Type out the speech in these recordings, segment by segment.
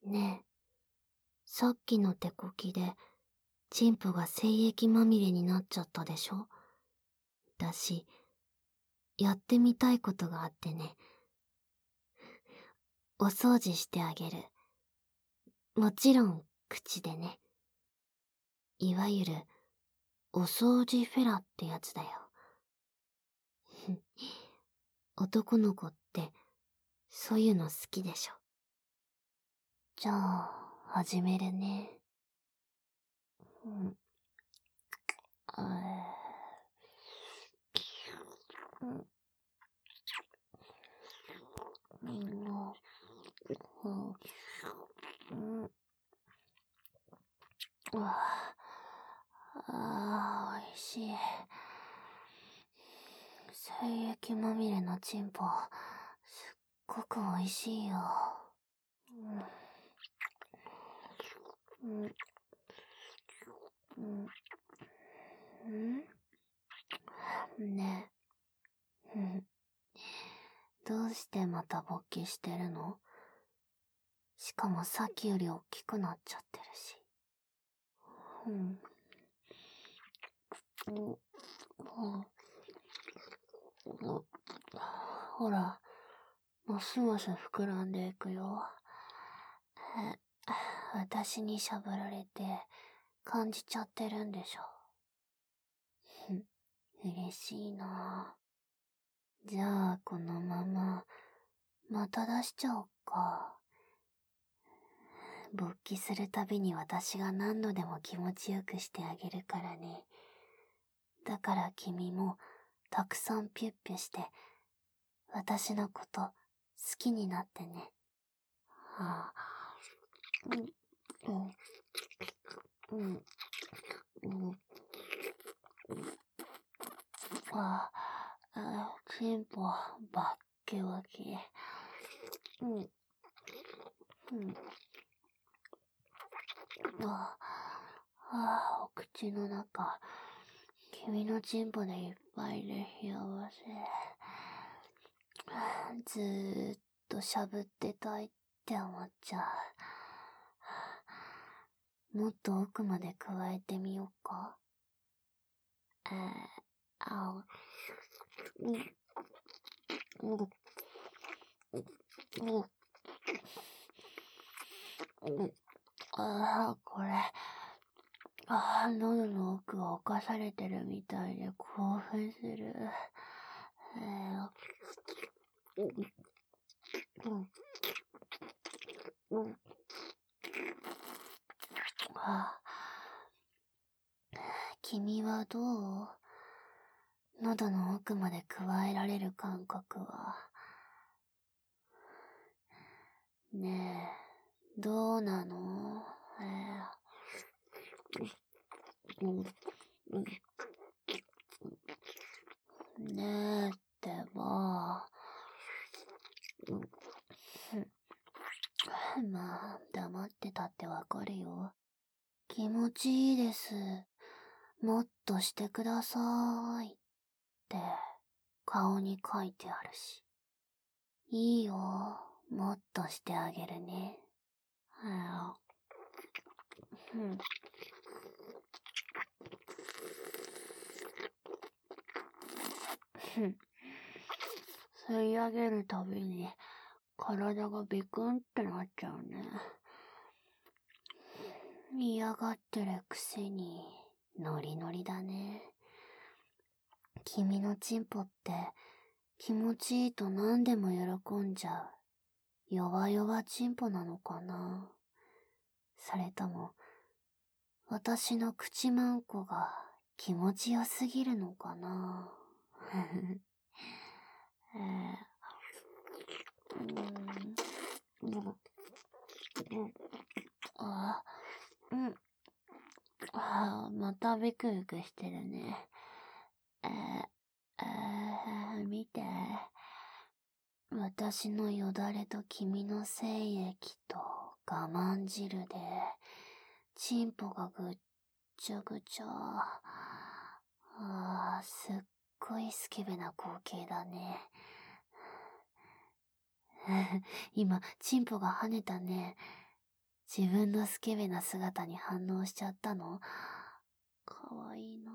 ねえ、さっきの手こきで、チンポが精液まみれになっちゃったでしょ。だし、やってみたいことがあってね。お掃除してあげる。もちろん、口でね。いわゆる、お掃除フェラってやつだよ。男の子って、そういうの好きでしょ。じゃあ、始めるね。うん。おいしい。精液まみれのチンポ、すっごくおいしいよ。ねえ、どうしてまた勃起してるの？しかもさっきより大きくなっちゃってるし。ほら、ますます膨らんでいくよ。私にしゃぶられて感じちゃってるんでしょ。嬉しいな。じゃあこのまままた出しちゃおっか。勃起するたびに私が何度でも気持ちよくしてあげるからね。だから君もたくさんピュッピュして私のこと好きになってね。チンポバッキバキ。お口の中、君のチンポでいっぱいで幸せ。ずーっとしゃぶってたいって思っちゃう。もっと奥まで加えてみようか。これ、喉の奥が侵されてるみたいで興奮する。君はどう？喉の奥まで加えられる感覚は。ねえ、どうなの？ねえってば。まあ、黙ってたってわかるよ。気持ちいいです。もっとしてくださーい。って顔に書いてあるし。いいよ、もっとしてあげるね。吸い上げるたびに体がビクンってなっちゃうね。嫌がってるくせにノリノリだね。君のチンポって気持ちいいと何でも喜んじゃう弱々チンポなのかな。それとも私の口まんこが気持ちよすぎるのかな。またビクビクしてるね。見て。私のよだれと君の精液と我慢汁で、チンポがぐっちゃぐちゃ。すっごいスケベな光景だね。今、チンポが跳ねたね。 自分のスケベな姿に反応しちゃったの？かわいいな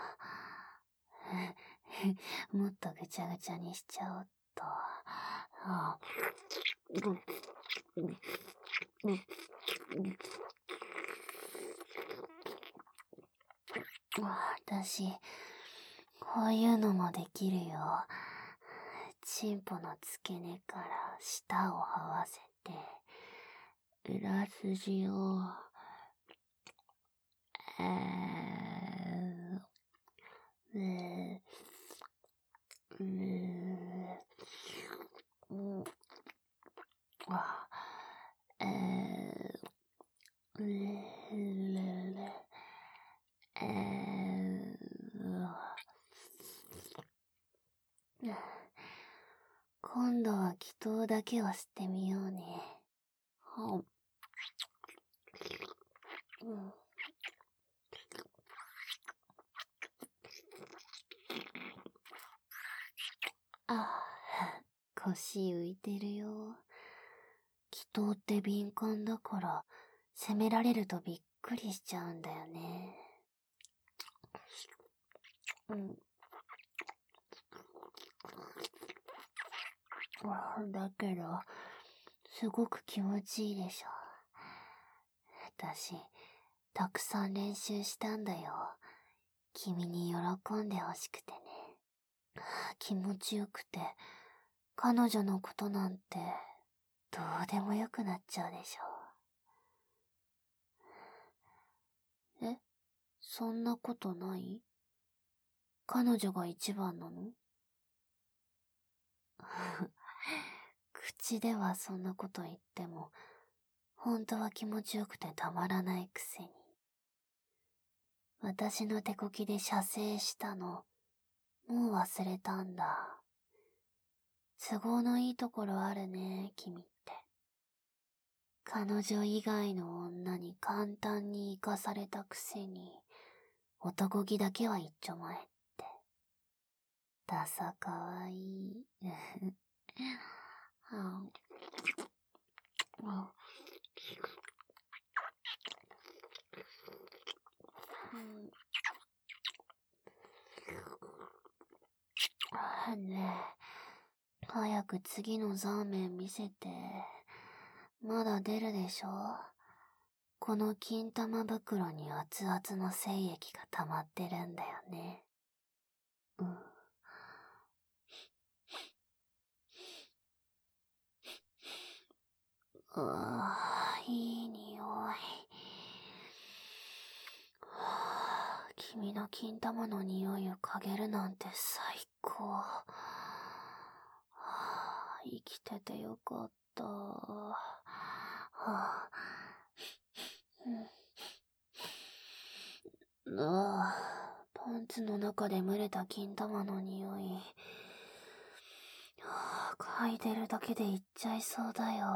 ぁ。もっとぐちゃぐちゃにしちゃおっと。私、こういうのもできるよ。チンポの付け根から舌を這わせて、裏筋を、今度は祈祷だけはしてみようね。腰浮いてるよ。祈祷って敏感だから、責められるとびっくりしちゃうんだよね。だけど、すごく気持ちいいでしょ。私、たくさん練習したんだよ。君に喜んでほしくてね。気持ちよくて、彼女のことなんて、どうでもよくなっちゃうでしょ。そんなことない？彼女が一番なの？口ではそんなこと言っても、本当は気持ちよくてたまらないくせに。私の手こきで射精したの、もう忘れたんだ。都合のいいところあるね、君って。彼女以外の女に簡単に生かされたくせに、男気だけは一丁前って。ダサかわいい。ねえ、早く次のザーメン見せて。まだ出るでしょ？この金玉袋に熱々の精液が溜まってるんだよね。いい匂い。君の金玉の匂いを嗅げるなんて最高。生きててよかった。パンツの中で蒸れた金玉の匂い。嗅いでるだけでいっちゃいそうだよ。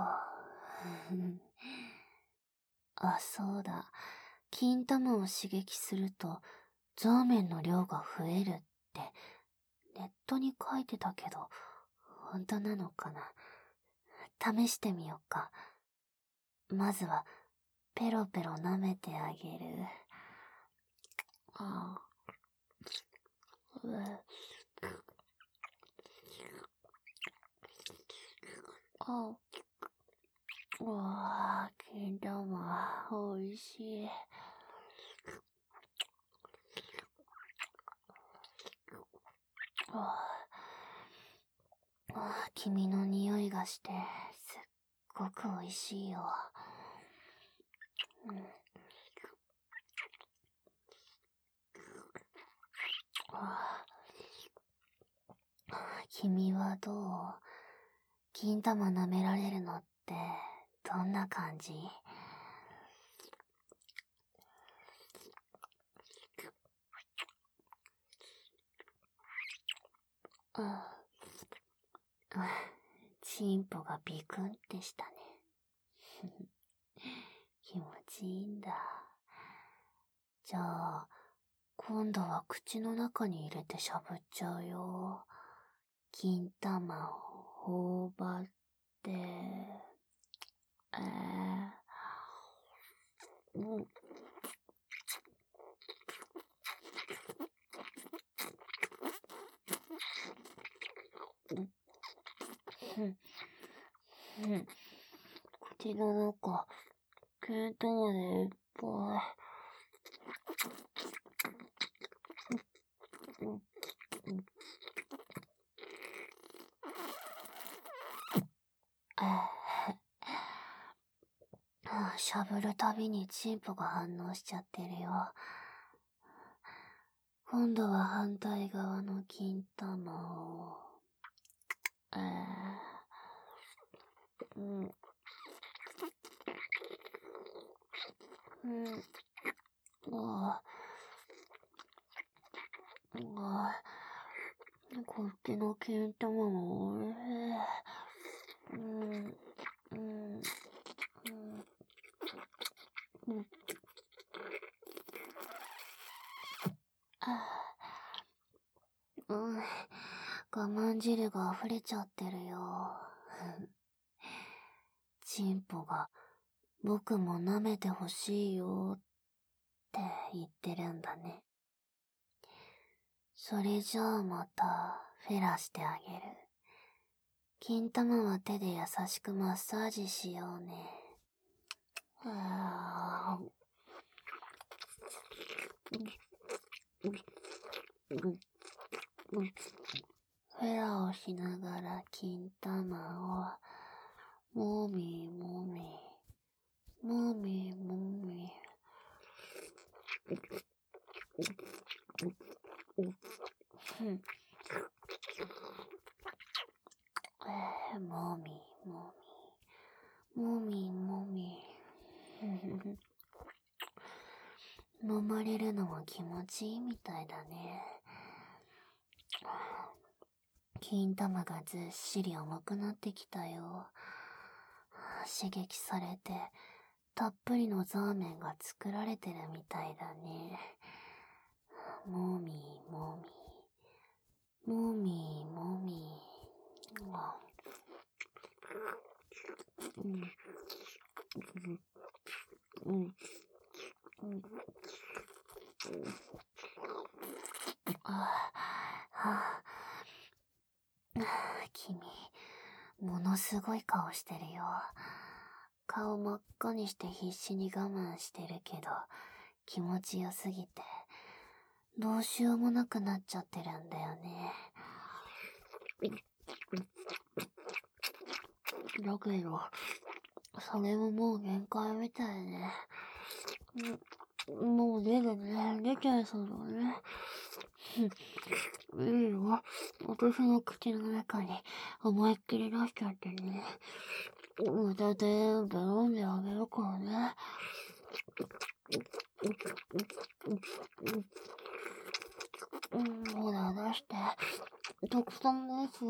そうだ。金玉を刺激すると、ザーメンの量が増えるって、ネットに書いてたけど、本当なのかな。試してみようか。まずは、ペロペロ舐めてあげる。金玉、おいしい。君の匂いがして、すっごくおいしいよ。君はどう？金玉舐められるのって、どんな感じ？チンポがビクンってしたね。気持ちいいんだ。じゃあ、今度は口の中に入れてしゃぶっちゃうよ。金玉を頬張って、 口の中、見当でいっぱい。しゃぶるたびにチンポが反応しちゃってるよ。今度は反対側の金玉を。こっちの金玉もおいしい。我慢汁が溢れちゃってるよ。チンポが僕も舐めてほしいよって言ってるんだね。それじゃあまたフェラしてあげる。金玉は手で優しくマッサージしようね。フェラをしながら金玉をもみもみもみもみもみもみもみもみ揉まれるのも気持ちいいみたいだね。金玉がずっしり重くなってきたよ。刺激されてたっぷりのザーメンが作られてるみたいだね。もみもみもみもみ君、ものすごい顔してるよ。顔真っ赤にして必死に我慢してるけど、気持ちよすぎて、どうしようもなくなっちゃってるんだよね。だけど、それももう限界みたいね。もう出ちゃいそうだね。いいよ。私の口の中に思いっきり出しちゃってね。また全部飲んであげるからね。ほら出して。たくさんです。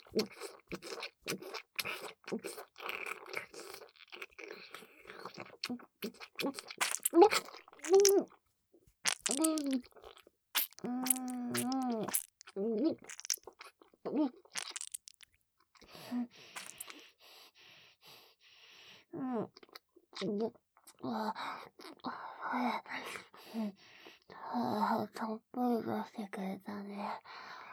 たっぷり出してくれたね。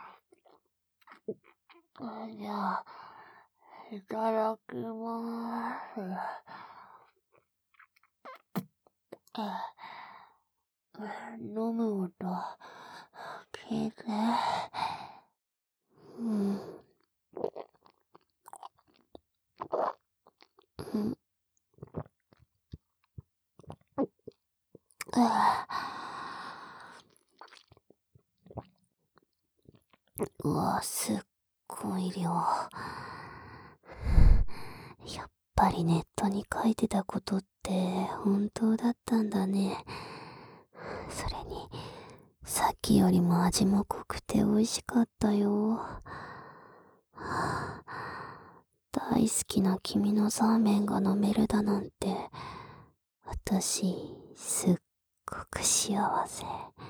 じゃあ、いただきまーす。飲む音、聞いて。うわ、すっごい量。やっぱりネットに書いてたことって本当だったんだね。それに、さっきよりも味も濃くて美味しかったよ。大好きな君のザーメンが飲めるだなんて、私、すっごく幸せ。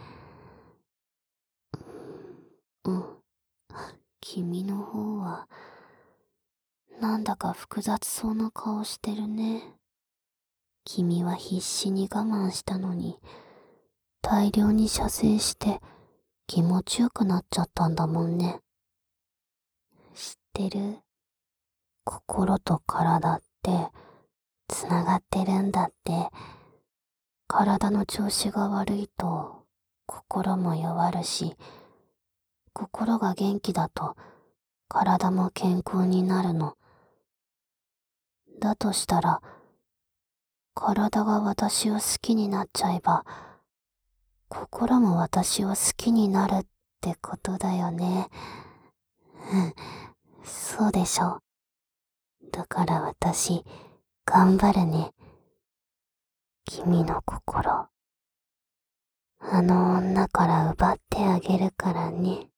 君の方は、なんだか複雑そうな顔してるね。君は必死に我慢したのに、大量に射精して気持ちよくなっちゃったんだもんね。知ってる？ 心と体ってつながってるんだって。体の調子が悪いと心も弱るし、心が元気だと体も健康になるの。だとしたら、体が私を好きになっちゃえば、心も私を好きになるってことだよね。うん、そうでしょ。だから私、頑張るね。君の心、あの女から奪ってあげるからね。